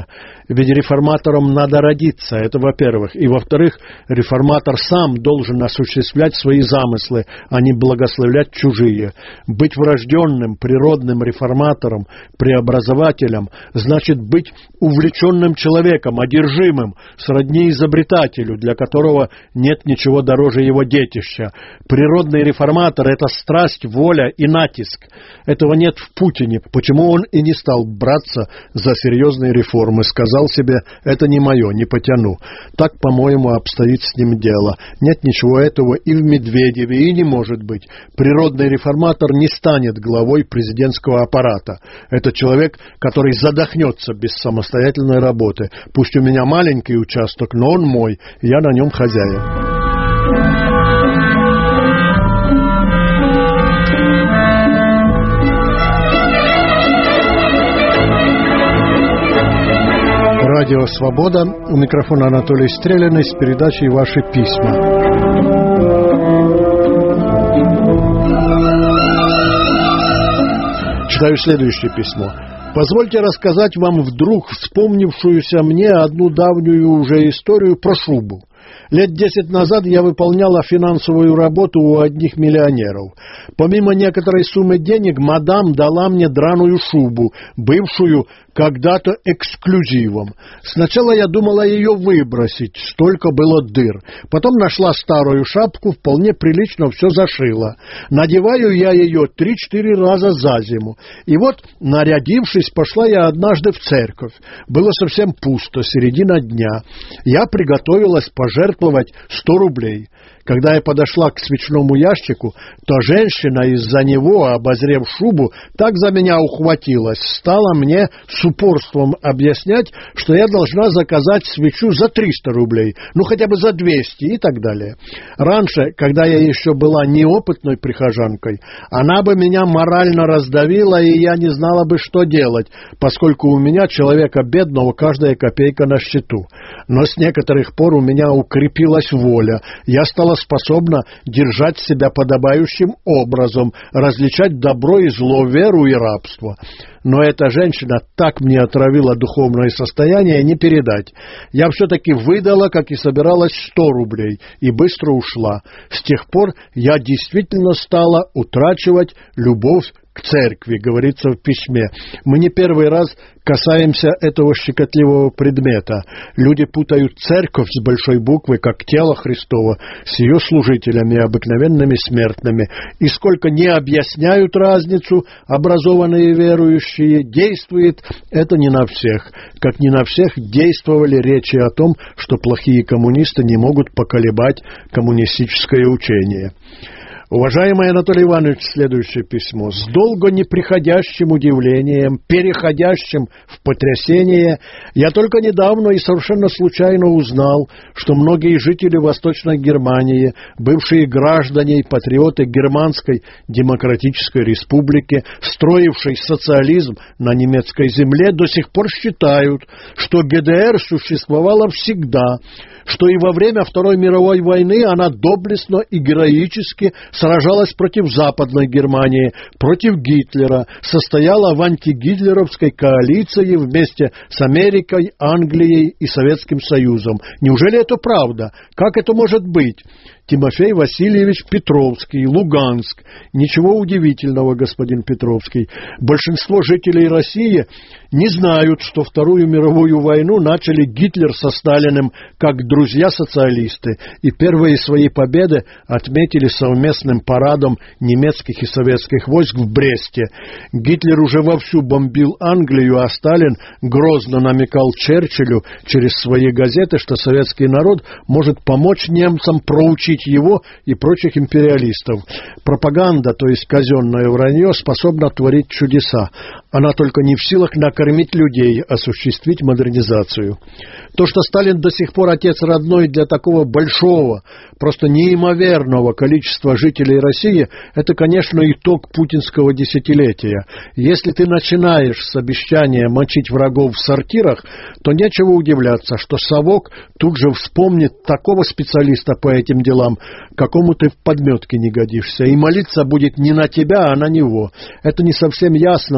[SPEAKER 18] Ведь реформаторам надо родиться, это во-первых. И во-вторых, реформатор сам должен осуществлять свои замыслы, а не благословлять чужие. Быть врожденным, природным реформатором, преобразователем, значит быть увлеченным человеком, одержимым, сродни изобретателю, для которого нет ничего дороже его детища. Природный реформатор – это страсть, воля и натиск. Этого нет в Путине. Почему он и не стал браться за серьезные реформы? Сказал себе, это не мое, не потяну. Так, по-моему, обстоит с ним дело. Нет ничего этого и в Медведеве, и не может быть. Природный реформатор не станет главой президентского аппарата. Это человек, который задохнется без самостоятельной работы. Пусть у меня маленький участок, но он мой, я на нем хозяин. Радио «Свобода». У микрофона Анатолий Стрелянный с передачей «Ваши письма». Читаю следующее письмо. Позвольте рассказать вам вдруг вспомнившуюся мне одну давнюю уже историю про шубу. Лет 10 назад я выполняла финансовую работу у одних миллионеров. Помимо некоторой суммы денег, мадам дала мне драную шубу, бывшую когда-то эксклюзивом. Сначала я думала ее выбросить, столько было дыр. Потом нашла старую шапку, вполне прилично все зашила. Надеваю я ее 3-4 раза за зиму. И вот, нарядившись, пошла я однажды в церковь. Было совсем пусто, середина дня. Я приготовилась пожертвовать 100 рублей. Когда я подошла к свечному ящику, то женщина из-за него, обозрев шубу, так за меня ухватилась, стала мне с упорством объяснять, что я должна заказать свечу за 300 рублей, ну хотя бы за 200 и так далее. Раньше, когда я еще была неопытной прихожанкой, она бы меня морально раздавила, и я не знала бы, что делать, поскольку у меня, человека бедного, каждая копейка на счету. Но с некоторых пор у меня укрепилась воля, я стала способна держать себя подобающим образом, различать добро и зло, веру и рабство. Но эта женщина так мне отравила духовное состояние, не передать. Я все-таки выдала, как и собиралась, 100 рублей и быстро ушла. С тех пор я действительно стала утрачивать любовь к церкви, говорится в письме. Мы не первый раз касаемся этого щекотливого предмета. Люди путают церковь с большой буквы, как тело Христово, с ее служителями, обыкновенными смертными. И сколько не объясняют разницу образованные верующие, действует это не на всех. Как не на всех действовали речи о том, что плохие коммунисты не могут поколебать коммунистическое учение. Уважаемый Анатолий Иванович, следующее письмо. С долго неприходящим удивлением, переходящим в потрясение, я только недавно и совершенно случайно узнал, что многие жители Восточной Германии, бывшие граждане и патриоты Германской Демократической Республики, строившей социализм на немецкой земле, до сих пор считают, что ГДР существовала всегда, что и во время Второй мировой войны она доблестно и героически сражалась против Западной Германии, против Гитлера, состояла в антигитлеровской коалиции вместе с Америкой, Англией и Советским Союзом. Неужели это правда? Как это может быть? Тимофей Васильевич Петровский, Луганск. Ничего удивительного, господин Петровский. Большинство жителей России не знают, что Вторую мировую войну начали Гитлер со Сталиным как друзья-социалисты, и первые свои победы отметили совместным парадом немецких и советских войск в Бресте. Гитлер уже вовсю бомбил Англию, а Сталин грозно намекал Черчиллю через свои газеты, что советский народ может помочь немцам проучить его и прочих империалистов. Пропаганда, то есть казенное вранье, способна творить чудеса. Она только не в силах накормить людей, осуществить модернизацию. То, что Сталин до сих пор отец родной для такого большого, просто неимоверного количества жителей России, это, конечно, итог путинского десятилетия. Если ты начинаешь с обещания мочить врагов в сортирах, то нечего удивляться, что совок тут же вспомнит такого специалиста по этим делам, какому ты в подметке не годишься, и молиться будет не на тебя, а на него. Это не совсем ясно, только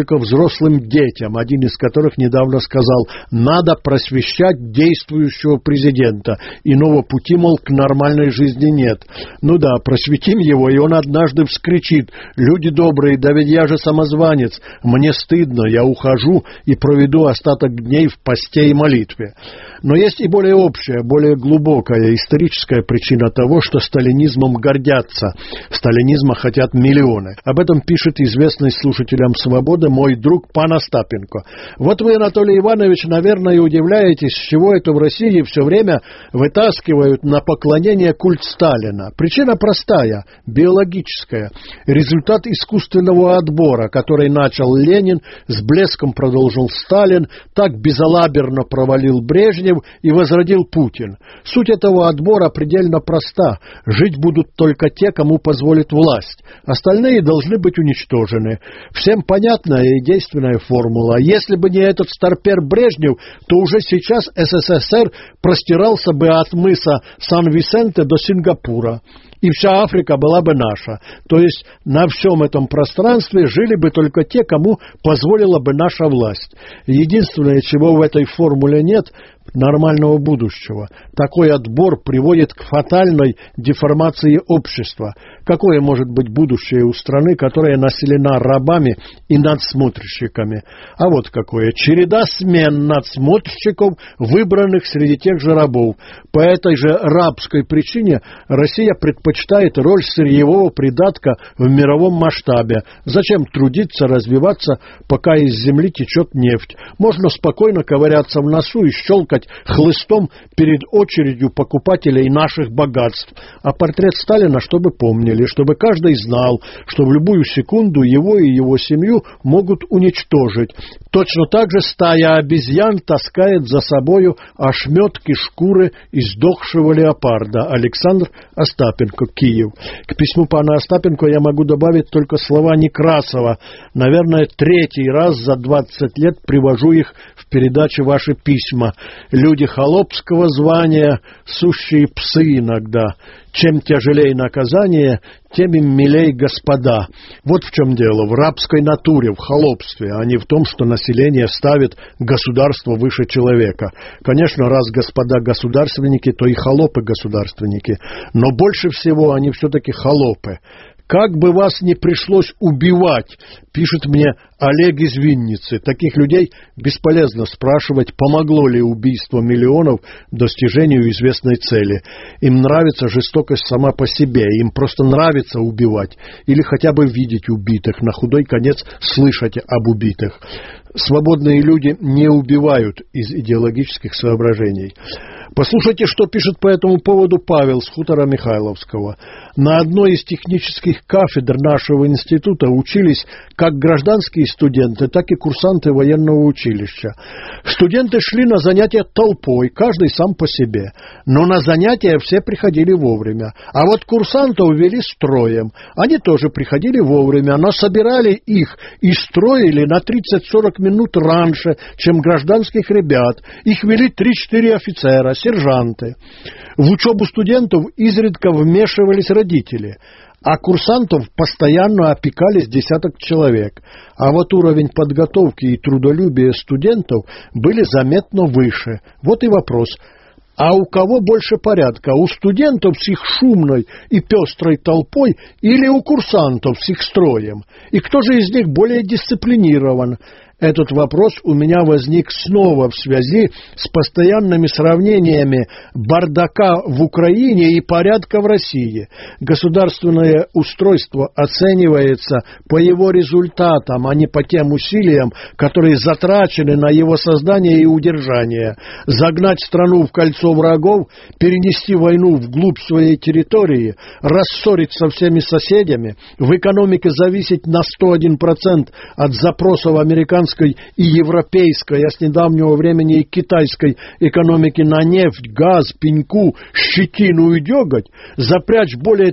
[SPEAKER 18] только взрослым детям, один из которых недавно сказал: надо просвещать действующего президента, иного пути, мол, к нормальной жизни нет. Ну да, просветим его, и он однажды вскричит: люди добрые, да ведь я же самозванец, мне стыдно, я ухожу и проведу остаток дней в посте и молитве. Но есть и более общая, более глубокая историческая причина того, что сталинизмом гордятся. Сталинизма хотят миллионы. Об этом пишет известный слушателям «Свободы» мой друг пан Остапенко. Вот вы, Анатолий Иванович, наверное, удивляетесь, с чего это в России все время вытаскивают на поклонение культ Сталина. Причина простая, биологическая. Результат искусственного отбора, который начал Ленин, с блеском продолжил Сталин, так безалаберно провалил Брежнев и возродил Путин. Суть этого отбора предельно проста. Жить будут только те, кому позволит власть. Остальные должны быть уничтожены. Всем понятная и действенная формула. Если бы не этот старпер Брежнев, то уже сейчас СССР простирался бы от мыса Сан-Висенте до Сингапура. И вся Африка была бы наша. То есть на всем этом пространстве жили бы только те, кому позволила бы наша власть. Единственное, чего в этой формуле нет — нормального будущего. Такой отбор приводит к фатальной деформации общества. Какое может быть будущее у страны, которая населена рабами и надсмотрщиками? А вот какое: череда смен надсмотрщиков, выбранных среди тех же рабов. По этой же рабской причине Россия предпочитает роль сырьевого придатка в мировом масштабе. Зачем трудиться, развиваться, пока из земли течет нефть? Можно спокойно ковыряться в носу и щелкать хлыстом перед очередью покупателей наших богатств. А портрет Сталина чтобы помнили, чтобы каждый знал, что в любую секунду его и его семью могут уничтожить. Точно так же стая обезьян таскает за собою ошметки шкуры издохшего леопарда. Александр Остапенко, Киев. К письму пана Остапенко я могу добавить только слова Некрасова. Наверное, третий раз за 20 лет привожу их в передаче «Ваши письма». Люди холопского звания, сущие псы иногда. Чем тяжелее наказание, тем им милей господа. Вот в чем дело. В рабской натуре, в холопстве, а не в том, что население ставит государство выше человека. Конечно, раз господа государственники, то и холопы государственники. Но больше всего они все-таки холопы. «Как бы вас не пришлось убивать», пишет мне Олег из Винницы. Таких людей бесполезно спрашивать, помогло ли убийство миллионов достижению известной цели. Им нравится жестокость сама по себе, им просто нравится убивать или хотя бы видеть убитых, на худой конец слышать об убитых. Свободные люди не убивают из идеологических соображений. Послушайте, что пишет по этому поводу Павел с хутора Михайловского. На одной из технических кафедр нашего института учились как гражданские студенты, так и курсанты военного училища. Студенты шли на занятия толпой, каждый сам по себе. Но на занятия все приходили вовремя. А вот курсантов вели строем. Они тоже приходили вовремя, но собирали их и строили на 30-40 минут раньше, чем гражданских ребят. Их вели 3-4 офицера, сержанты. В учебу студентов изредка вмешивались родители, а курсантов постоянно опекались десяток человек. А вот уровень подготовки и трудолюбия студентов были заметно выше. Вот и вопрос. А у кого больше порядка? У студентов с их шумной и пестрой толпой или у курсантов с их строем? И кто же из них более дисциплинирован? Этот вопрос у меня возник снова в связи с постоянными сравнениями бардака в Украине и порядка в России. Государственное устройство оценивается по его результатам, а не по тем усилиям, которые затрачены на его создание и удержание. Загнать страну в кольцо врагов, перенести войну вглубь своей территории, рассорить со всеми соседями, в экономике зависеть на 101% от запросов американской и европейской, а с недавнего времени и китайской экономики на нефть, газ, пеньку, щетину и деготь, запрячь более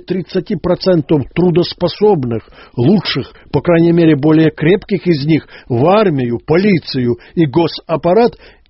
[SPEAKER 18] 30% трудоспособных, лучших, по крайней мере более крепких из них, в армию, полицию и госаппарат,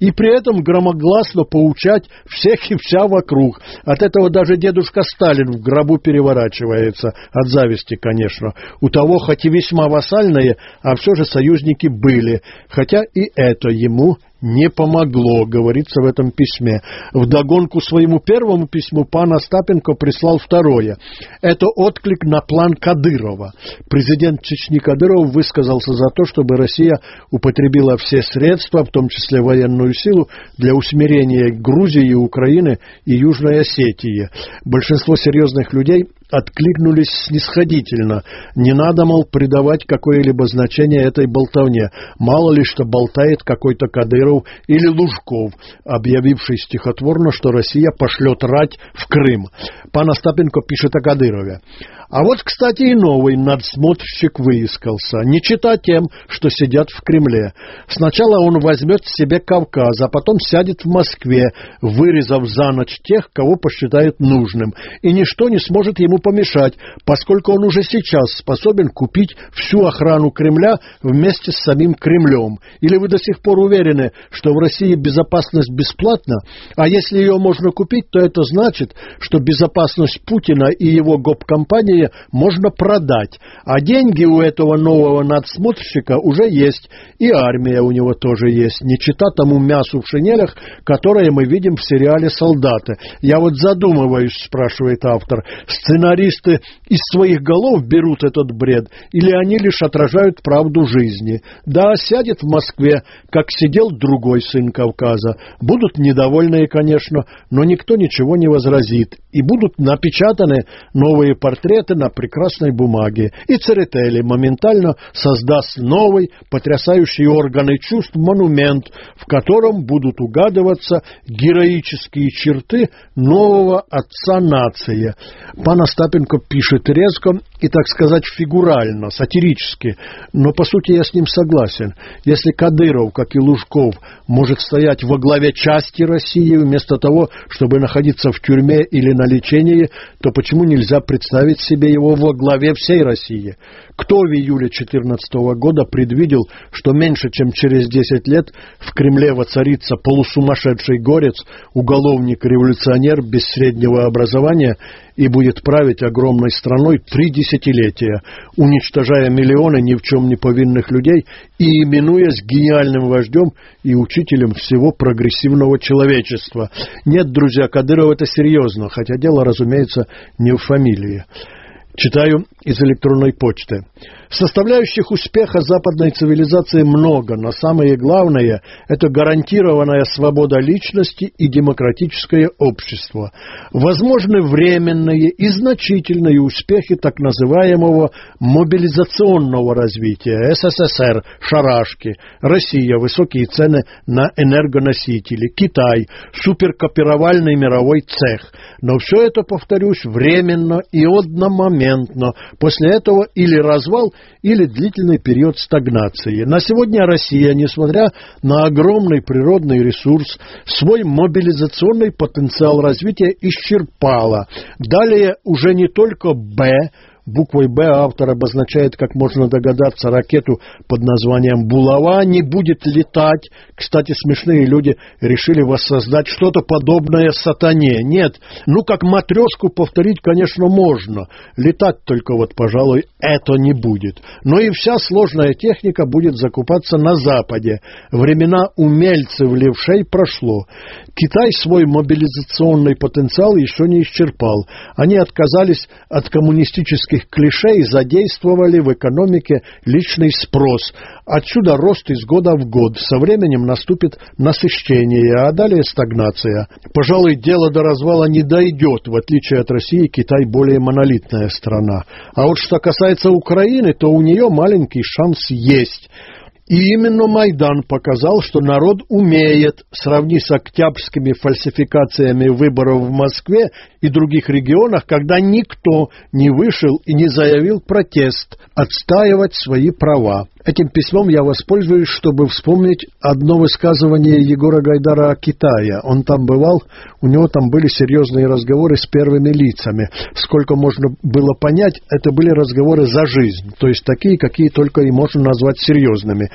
[SPEAKER 18] и при этом громогласно поучать всех и вся вокруг. От этого даже дедушка Сталин в гробу переворачивается, от зависти, конечно. У того хоть и весьма вассальные, а все же союзники были, хотя и это ему не помогло, говорится в этом письме. Вдогонку своему первому письму пан Остапенко прислал второе. Это отклик на план Кадырова. Президент Чечни Кадыров высказался за то, чтобы Россия употребила все средства, в том числе военную силу, для усмирения Грузии, Украины и Южной Осетии. Большинство серьезных людей откликнулись снисходительно. Не надо, мол, придавать какое-либо значение этой болтовне. Мало ли, что болтает какой-то Кадыров или Лужков, объявивший стихотворно, что Россия пошлет рать в Крым. Пан Остапенко пишет о Кадырове. А вот, кстати, и новый надсмотрщик выискался. Не чита тем, что сидят в Кремле. Сначала он возьмет себе Кавказ, а потом сядет в Москве, вырезав за ночь тех, кого посчитает нужным. И ничто не сможет ему помешать, поскольку он уже сейчас способен купить всю охрану Кремля вместе с самим Кремлем. Или вы до сих пор уверены, что в России безопасность бесплатна? А если ее можно купить, то это значит, что безопасность Путина и его гоп-компании можно продать. А деньги у этого нового надсмотрщика уже есть, и армия у него тоже есть, не чита тому мясу в шинелях, которое мы видим в сериале «Солдаты». Я вот задумываюсь, спрашивает автор, сценаристы из своих голов берут этот бред, или они лишь отражают правду жизни? Да, сядет в Москве, как сидел другой сын Кавказа. Будут недовольные, конечно, но никто ничего не возразит. И будут напечатаны новые портреты на прекрасной бумаге. И Церетели моментально создаст новый, потрясающий органы чувств монумент, в котором будут угадываться героические черты нового отца нации. Пан Остапенко пишет резко и, так сказать, фигурально, сатирически, но по сути я с ним согласен. Если Кадыров, как и Лужков, может стоять во главе части России вместо того, чтобы находиться в тюрьме или на лечении, то почему нельзя представить себе его во главе всей России? Кто в июле 2014 года предвидел, что меньше чем через 10 лет в Кремле воцарится полусумасшедший горец, уголовник-революционер без среднего образования и будет править огромной страной 3 десятилетия, уничтожая миллионы ни в чем не повинных людей и именуясь гениальным вождем и учителем всего прогрессивного человечества? Нет, друзья, Кадыров это серьезно, хотя дело, разумеется, не в фамилии. Читаю из электронной почты. Составляющих успеха западной цивилизации много, но самое главное – это гарантированная свобода личности и демократическое общество. Возможны временные и значительные успехи так называемого мобилизационного развития. СССР – шарашки, Россия – высокие цены на энергоносители, Китай – суперкопировальный мировой цех. Но все это, повторюсь, временно и одномоментно. После этого или развал, или длительный период стагнации. На сегодня Россия, несмотря на огромный природный ресурс, свой мобилизационный потенциал развития исчерпала. Далее уже не только буквой «Б» автор обозначает, как можно догадаться, ракету под названием «Булава» не будет летать. Кстати, смешные люди решили воссоздать что-то подобное сатане. Нет, как матрешку повторить, конечно, можно. Летать только пожалуй, это не будет. Но и вся сложная техника будет закупаться на Западе. Времена умельцев-левшей прошло. Китай свой мобилизационный потенциал еще не исчерпал. Они отказались от коммунистических клише и задействовали в экономике личный спрос. Отсюда рост из года в год. Со временем наступит насыщение, а далее стагнация. Пожалуй, дело до развала не дойдет. В отличие от России, Китай более монолитная страна. А вот что касается Украины, то у нее маленький шанс есть. И именно Майдан показал, что народ умеет, сравни с октябрьскими фальсификациями выборов в Москве и других регионах, когда никто не вышел и не заявил протест, отстаивать свои права. Этим письмом я воспользуюсь, чтобы вспомнить одно высказывание Егора Гайдара о Китае. Он там бывал, у него там были серьезные разговоры с первыми лицами. Сколько можно было понять, это были разговоры за жизнь, то есть такие, какие только и можно назвать серьезными.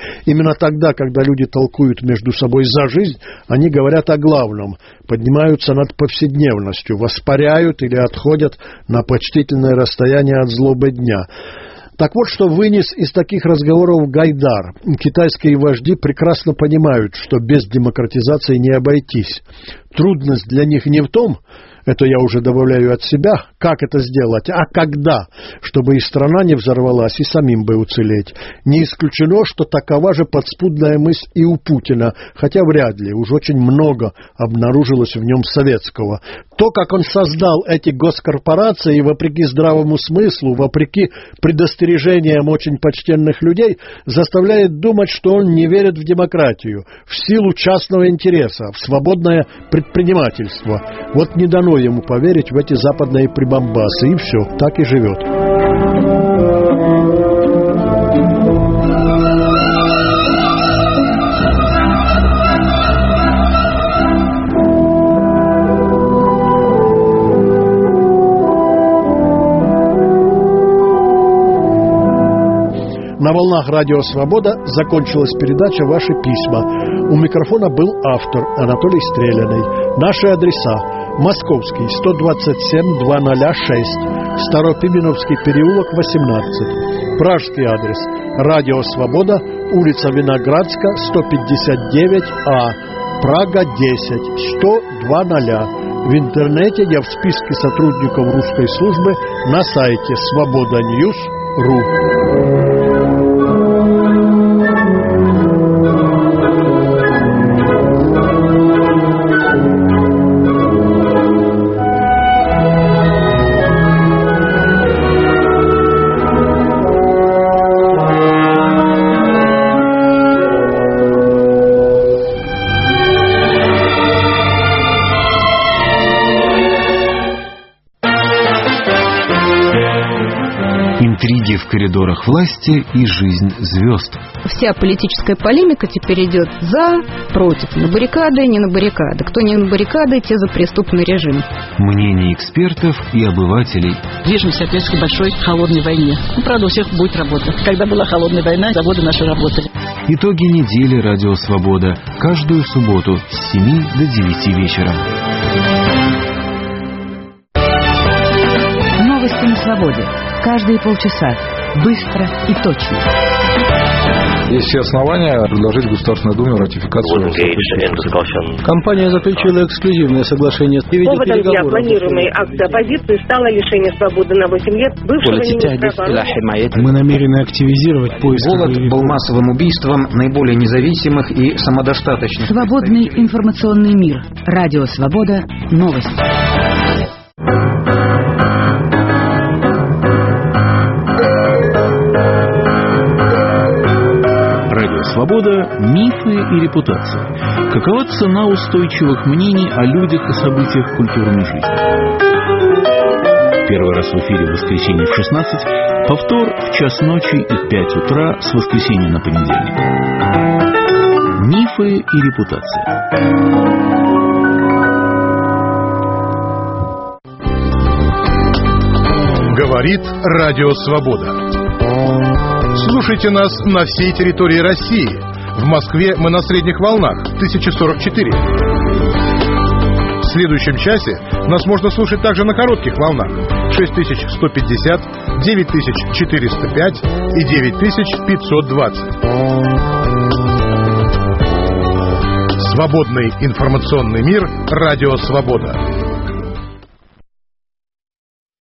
[SPEAKER 18] Именно тогда, когда люди толкуют между собой за жизнь, они говорят о главном, поднимаются над повседневностью, воспаряют или отходят на почтительное расстояние от злобы дня. Так вот, что вынес из таких разговоров Гайдар. Китайские вожди прекрасно понимают, что без демократизации не обойтись. Трудность для них не в том, это я уже добавляю от себя, как это сделать, а когда, чтобы и страна не взорвалась, и самим бы уцелеть. Не исключено, что такова же подспудная мысль и у Путина, хотя вряд ли, уж очень много обнаружилось в нем советского. То, как он создал эти госкорпорации, вопреки здравому смыслу, вопреки предостережениям очень почтенных людей, заставляет думать, что он не верит в демократию, в силу частного интереса, в свободное предпринимательство. Вот не дано ему поверить в эти западные прибамбасы, и все, так и живет. На волнах Радио Свобода закончилась передача «Ваши письма». У микрофона был автор Анатолий Стреляный. Наши адреса: Московский, 127-206, Старопименовский переулок, 18. Пражский адрес: Радио Свобода, улица Виноградска, 159А, Прага, 10, 100-200. В интернете я в списке сотрудников русской службы на сайте svobodanews.ru.
[SPEAKER 19] Интриги в коридорах власти и жизнь звезд.
[SPEAKER 20] Вся политическая полемика теперь идет за, против, на баррикады, не на баррикады. Кто не на баррикады, те за преступный режим.
[SPEAKER 19] Мнения экспертов и обывателей.
[SPEAKER 21] Движемся опять к большой холодной войне. Правда, у всех будет работа. Когда была холодная война, заводы наши работали.
[SPEAKER 19] Итоги недели Радио Свобода. Каждую субботу с 7 до 9 вечера.
[SPEAKER 15] Новости на свободе. Каждые полчаса. Быстро и точно.
[SPEAKER 22] Есть все основания предложить Государственной Думе ратификацию.
[SPEAKER 23] Компания заключила эксклюзивное соглашение.
[SPEAKER 24] Поводом для планируемой акции оппозиции стало лишение свободы на 8 лет бывшего министра обороны.
[SPEAKER 23] Мы намерены активизировать поиск.
[SPEAKER 25] Голод был массовым убийством наиболее независимых и самодостаточных.
[SPEAKER 15] Свободный информационный мир. Радио Свобода. Новости.
[SPEAKER 26] Свобода, мифы и репутация. Какова цена устойчивых мнений о людях и событиях культурной жизни? Первый раз в эфире в воскресенье в 16, повтор в час ночи и 5 утра с воскресенья на понедельник. Мифы и репутация.
[SPEAKER 27] Говорит Радио Свобода. Слушайте нас на всей территории России. В Москве мы на средних волнах 1044. В следующем часе нас можно слушать также на коротких волнах 6150, 9405 и 9520. Свободный информационный мир. Радио Свобода.